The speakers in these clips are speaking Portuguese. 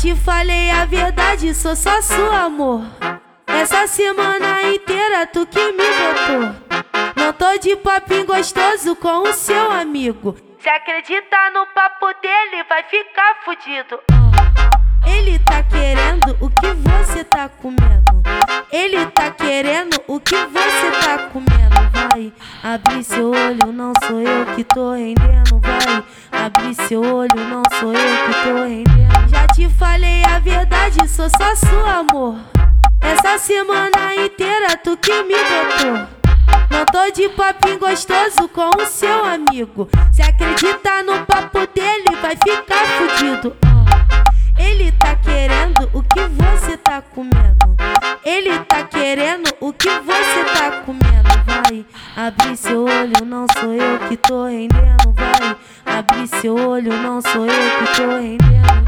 te falei a verdade, sou só seu amor. Essa semana inteira tu que me botou. Não tô de papinho gostoso com o seu amigo. Se acreditar no papo dele, vai ficar fudido. Ele tá querendo o que você tá comendo. Ele tá querendo o que você tá comendo. Vai abrir seu olho, não sou eu que tô rendendo. Vai abrir seu olho, não sou eu que tô rendendo. Já te falei a verdade, sou só seu amor. Essa semana inteira tu que me botou. Não tô de papinho gostoso com o seu amigo. Se acreditar no papo dele, vai ficar fudido. Ele tá querendo o que você tá comendo. Ele tá querendo o que você tá comendo. Vai abrir seu olho, não sou eu que tô rendendo. Vai abrir seu olho, não sou eu que tô rendendo.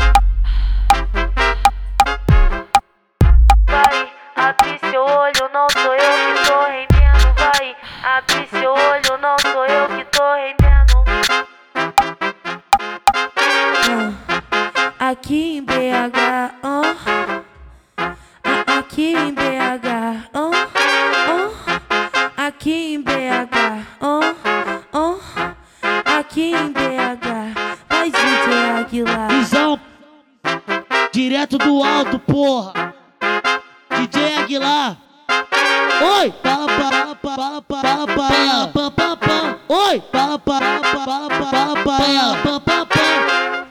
Vai abrir seu olho, não sou eu que tô rendendo. Vai abrir seu olho, não sou eu que tô rendendo. Aqui em BH, aqui em BH, aqui em BH, aqui em BH, vai DJ Aguilar. Visão direto do alto, porra. DJ Aguilar. Oi, fala para ela. Oi, fala para ela.